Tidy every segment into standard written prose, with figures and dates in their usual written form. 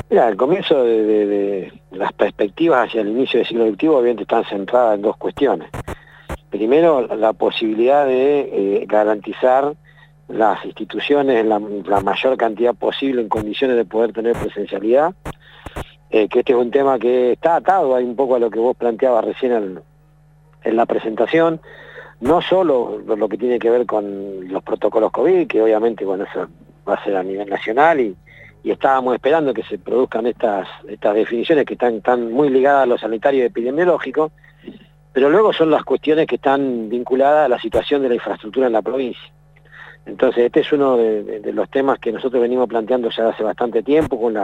Mira, el comienzo de las perspectivas hacia el inicio del ciclo lectivo obviamente están centradas en dos cuestiones. Primero, la posibilidad de garantizar las instituciones la mayor cantidad posible en condiciones de poder tener presencialidad, que este es un tema que está atado ahí un poco a lo que vos planteabas recién en la presentación, no solo lo que tiene que ver con los protocolos COVID, que obviamente bueno, eso va a ser a nivel nacional y estábamos esperando que se produzcan estas definiciones que están muy ligadas a lo sanitario y epidemiológico, pero luego son las cuestiones que están vinculadas a la situación de la infraestructura en la provincia. Entonces este es uno de los temas que nosotros venimos planteando ya hace bastante tiempo con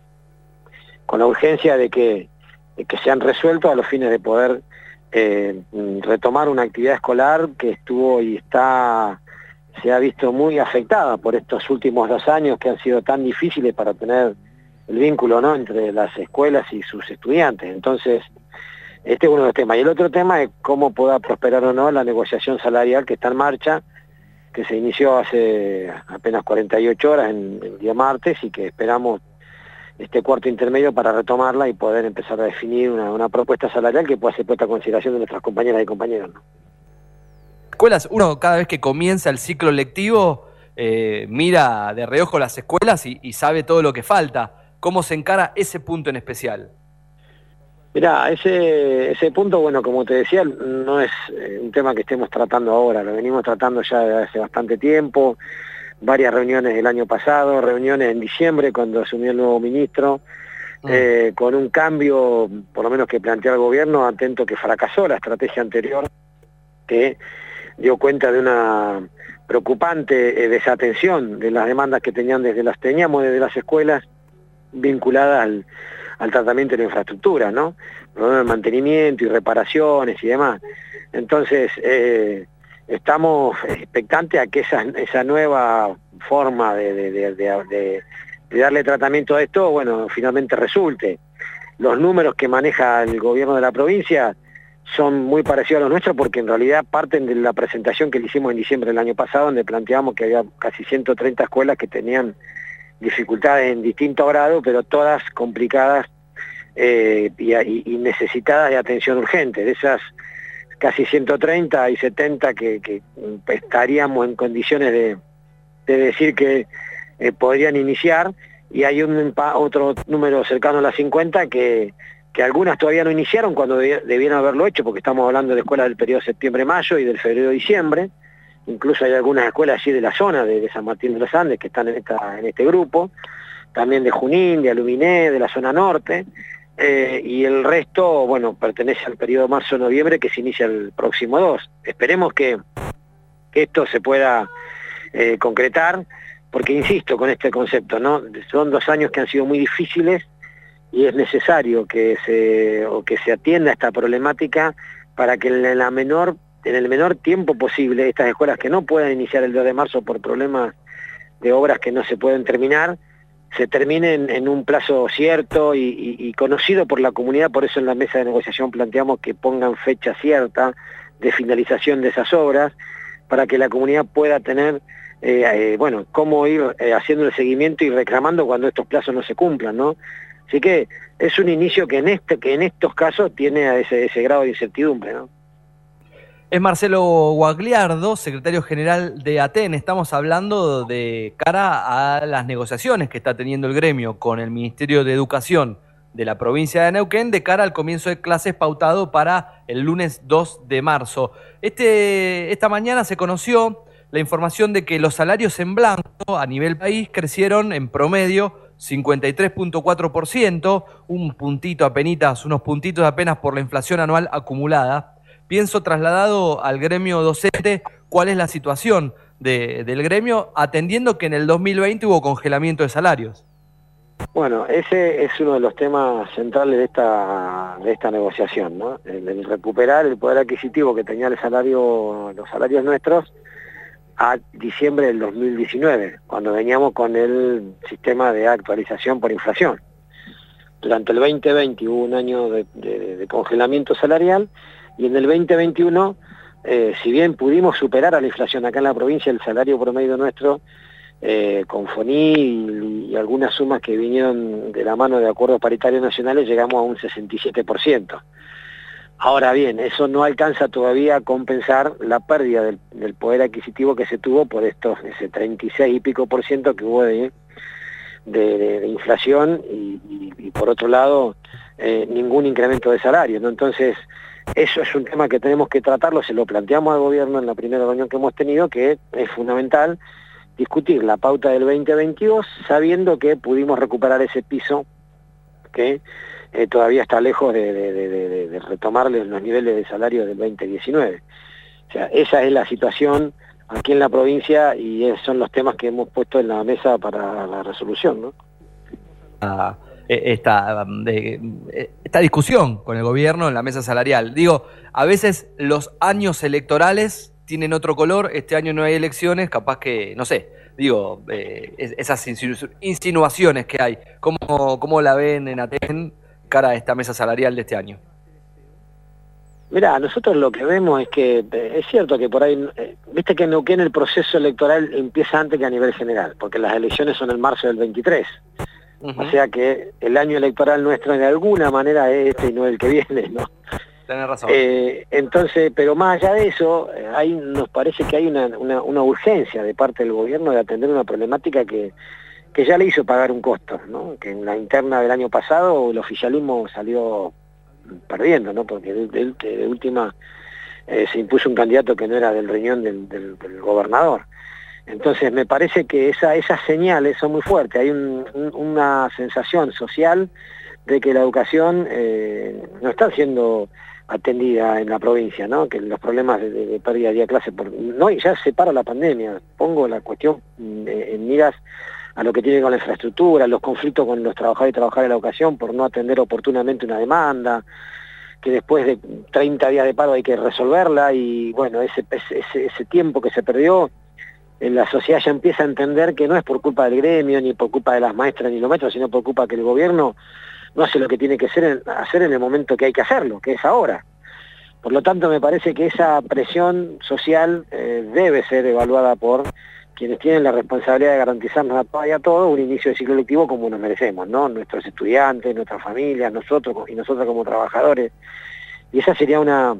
la urgencia de que sean resueltos a los fines de poder retomar una actividad escolar que estuvo y se ha visto muy afectada por estos últimos 2 años que han sido tan difíciles para tener el vínculo, ¿no?, entre las escuelas y sus estudiantes. Entonces, este es uno de los temas. Y el otro tema es cómo pueda prosperar o no la negociación salarial que está en marcha, que se inició hace apenas 48 horas el día martes y que esperamos este cuarto intermedio para retomarla y poder empezar a definir una propuesta salarial que pueda ser puesta a consideración de nuestras compañeras y compañeros, ¿no? Escuelas, uno cada vez que comienza el ciclo lectivo mira de reojo las escuelas y sabe todo lo que falta. ¿Cómo se encara ese punto en especial? Mirá, ese punto, bueno, como te decía, no es un tema que estemos tratando ahora, lo venimos tratando ya desde hace bastante tiempo, varias reuniones el año pasado, reuniones en diciembre cuando asumió el nuevo ministro, con un cambio, por lo menos que planteó el gobierno, atento que fracasó la estrategia anterior, que dio cuenta de una preocupante desatención de las demandas que teníamos desde las escuelas vinculadas al tratamiento de la infraestructura, ¿no? Problemas de mantenimiento y reparaciones y demás. Entonces, estamos expectantes a que esa nueva forma de darle tratamiento a esto, bueno, finalmente resulte. Los números que maneja el gobierno de la provincia son muy parecidos a los nuestros porque en realidad parten de la presentación que le hicimos en diciembre del año pasado, donde planteamos que había casi 130 escuelas que tenían dificultades en distinto grado, pero todas complicadas y necesitadas de atención urgente. De esas casi 130 hay 70 que estaríamos en condiciones de decir que podrían iniciar, y hay otro número cercano a las 50 que algunas todavía no iniciaron cuando debieron haberlo hecho, porque estamos hablando de escuelas del periodo septiembre-mayo y del febrero-diciembre. Incluso hay algunas escuelas allí de la zona de San Martín de los Andes que están en este grupo, también de Junín, de Aluminé, de la zona norte, y el resto, bueno, pertenece al periodo marzo-noviembre que se inicia el próximo 2. Esperemos que esto se pueda concretar, porque insisto con este concepto, ¿no? Son 2 años que han sido muy difíciles y es necesario que se atienda esta problemática para que en el menor tiempo posible estas escuelas que no puedan iniciar el 2 de marzo por problemas de obras que no se pueden terminar, se terminen en un plazo cierto y conocido por la comunidad. Por eso en la mesa de negociación planteamos que pongan fecha cierta de finalización de esas obras, para que la comunidad pueda tener, bueno, cómo ir haciendo el seguimiento y reclamando cuando estos plazos no se cumplan, ¿no? Así que es un inicio que en estos casos tiene ese grado de incertidumbre, ¿no? Es Marcelo Guagliardo, secretario general de ATEN. Estamos hablando de cara a las negociaciones que está teniendo el gremio con el Ministerio de Educación de la provincia de Neuquén de cara al comienzo de clases pautado para el lunes 2 de marzo. Esta mañana se conoció la información de que los salarios en blanco a nivel país crecieron en promedio 53.4%, unos puntitos apenas por la inflación anual acumulada. Pienso, trasladado al gremio docente, ¿cuál es la situación del gremio, atendiendo que en el 2020 hubo congelamiento de salarios? Bueno, ese es uno de los temas centrales de esta negociación, ¿no? El recuperar el poder adquisitivo que tenía los salarios nuestros a diciembre del 2019, cuando veníamos con el sistema de actualización por inflación. Durante el 2020 hubo un año de congelamiento salarial, y en el 2021, si bien pudimos superar a la inflación acá en la provincia, el salario promedio nuestro con FONI y algunas sumas que vinieron de la mano de acuerdos paritarios nacionales, llegamos a un 67%. Ahora bien, eso no alcanza todavía a compensar la pérdida del poder adquisitivo que se tuvo por ese 36 y pico por ciento que hubo de inflación y por otro lado ningún incremento de salario, ¿no? Entonces eso es un tema que tenemos que tratarlo, se lo planteamos al gobierno en la primera reunión que hemos tenido, que es fundamental discutir la pauta del 2022 sabiendo que pudimos recuperar ese piso que todavía está lejos de retomarle los niveles de salario del 2019. O sea, esa es la situación aquí en la provincia y son los temas que hemos puesto en la mesa para la resolución, ¿no? Esta discusión con el gobierno en la mesa salarial. Digo, a veces los años electorales tienen otro color, este año no hay elecciones, capaz que, no sé, digo, esas insinuaciones que hay, ¿cómo la ven en Aten cara a esta mesa salarial de este año? Mirá, nosotros lo que vemos es que es cierto que por ahí, viste que en Neuquén el proceso electoral empieza antes que a nivel general, porque las elecciones son en marzo del 23. O sea que el año electoral nuestro de alguna manera es este y no el que viene, ¿no? Tenés razón. Entonces, pero más allá de eso, nos parece que hay una urgencia de parte del gobierno de atender una problemática que ya le hizo pagar un costo, ¿no? Que en la interna del año pasado el oficialismo salió perdiendo, ¿no? Porque de última se impuso un candidato que no era del riñón del gobernador. Entonces me parece que esas señales son muy fuertes, hay una sensación social de que la educación no está siendo atendida en la provincia, ¿no? Que los problemas de pérdida de día de clase, no, ya se para la pandemia, pongo la cuestión en miras a lo que tiene con la infraestructura, los conflictos con los trabajadores y trabajadoras de la educación por no atender oportunamente una demanda, que después de 30 días de paro hay que resolverla y bueno, ese tiempo que se perdió, la sociedad ya empieza a entender que no es por culpa del gremio, ni por culpa de las maestras ni los maestros, sino por culpa que el gobierno no hace lo que tiene que hacer en el momento que hay que hacerlo, que es ahora. Por lo tanto, me parece que esa presión social debe ser evaluada por quienes tienen la responsabilidad de garantizarnos a todas y a todos un inicio de ciclo lectivo como nos merecemos, ¿no? Nuestros estudiantes, nuestras familias, nosotros y nosotros como trabajadores. Y esa sería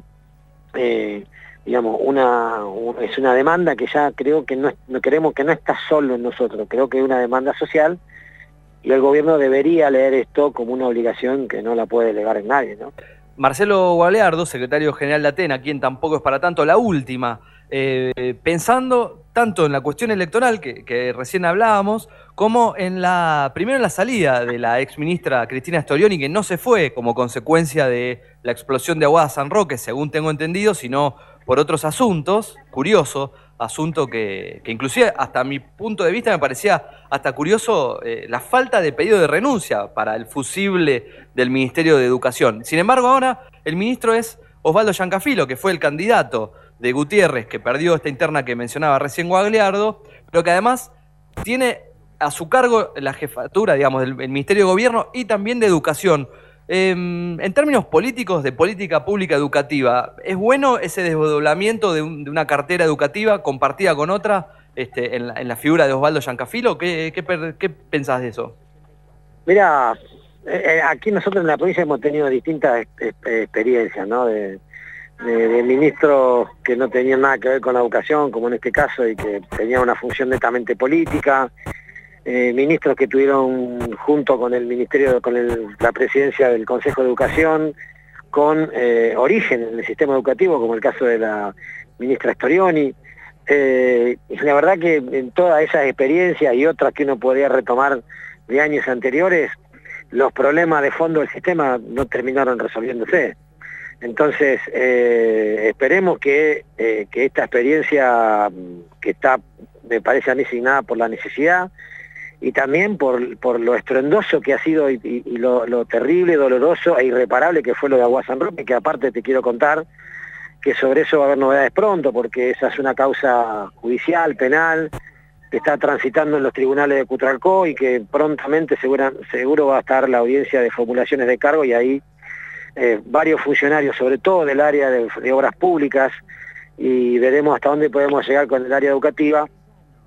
es una demanda que ya creo que no queremos, que no está solo en nosotros, creo que es una demanda social y el gobierno debería leer esto como una obligación que no la puede delegar en nadie, ¿no? Marcelo Gualeardo, secretario general de Aten, a quien tampoco es para tanto, la última, pensando tanto en la cuestión electoral que recién hablábamos, como primero en la salida de la exministra Cristina Storioni, que no se fue como consecuencia de la explosión de Aguada San Roque, según tengo entendido, sino por otros asuntos, curioso, asunto que inclusive hasta mi punto de vista me parecía hasta curioso la falta de pedido de renuncia para el fusible del Ministerio de Educación. Sin embargo, ahora el ministro es Osvaldo Giancafilo, que fue el candidato de Gutiérrez, que perdió esta interna que mencionaba recién Guagliardo, pero que además tiene a su cargo la jefatura, digamos, del Ministerio de Gobierno y también de Educación. En términos políticos, de política pública educativa, ¿es bueno ese desdoblamiento de una cartera educativa compartida con otra en la figura de Osvaldo Giancafilo? ¿Qué pensás de eso? Mirá, aquí nosotros en la provincia hemos tenido distintas experiencias, ¿no? De ministros que no tenían nada que ver con la educación, como en este caso, y que tenían una función netamente política, ministros que tuvieron junto con el ministerio, la presidencia del Consejo de Educación, con origen en el sistema educativo, como el caso de la ministra Storioni. La verdad que en todas esas experiencias y otras que uno podría retomar de años anteriores, los problemas de fondo del sistema no terminaron resolviéndose. Entonces, esperemos que esta experiencia que está, me parece a mí, asignada por la necesidad y también por lo estruendoso que ha sido y lo terrible, doloroso e irreparable que fue lo de Aguada San Roque, que aparte te quiero contar que sobre eso va a haber novedades pronto, porque esa es una causa judicial, penal, que está transitando en los tribunales de Cutralcó y que prontamente seguro va a estar la audiencia de formulaciones de cargo y ahí varios funcionarios, sobre todo del área de obras públicas, y veremos hasta dónde podemos llegar con el área educativa,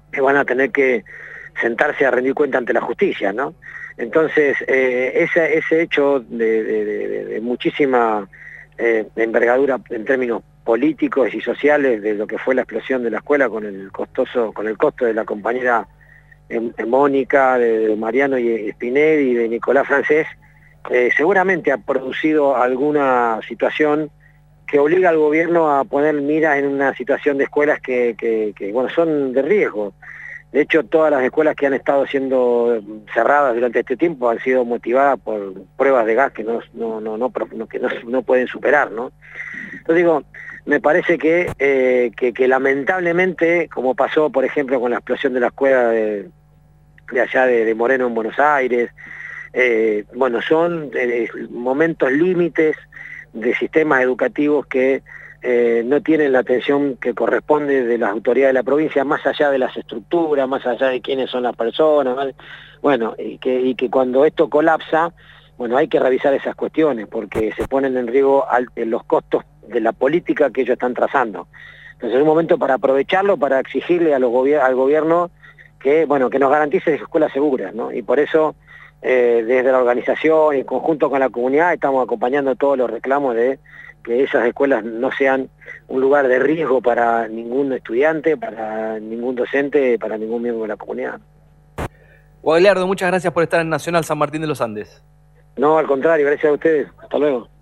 que van a tener que sentarse a rendir cuenta ante la justicia, ¿no? Entonces, ese hecho de muchísima envergadura en términos políticos y sociales de lo que fue la explosión de la escuela con el costo de la compañera Mónica, de Mariano y Spinelli y de Nicolás Francés, seguramente ha producido alguna situación que obliga al gobierno a poner miras en una situación de escuelas que bueno, son de riesgo. De hecho, todas las escuelas que han estado siendo cerradas durante este tiempo han sido motivadas por pruebas de gas que no pueden superar, ¿no? Entonces digo, me parece que lamentablemente, como pasó por ejemplo con la explosión de la escuela de allá de Moreno en Buenos Aires, bueno, son momentos límites de sistemas educativos que no tienen la atención que corresponde de las autoridades de la provincia, más allá de las estructuras, más allá de quiénes son las personas, ¿vale? Bueno, y que cuando esto colapsa, bueno, hay que revisar esas cuestiones, porque se ponen en riesgo los costos de la política que ellos están trazando. Entonces es un momento para aprovecharlo, para exigirle al gobierno que, bueno, que nos garantice escuelas seguras, ¿no? Y por eso, desde la organización y en conjunto con la comunidad, estamos acompañando todos los reclamos de que esas escuelas no sean un lugar de riesgo para ningún estudiante, para ningún docente, para ningún miembro de la comunidad. Guagliardo, muchas gracias por estar en Nacional San Martín de los Andes. No, al contrario, gracias a ustedes. Hasta luego.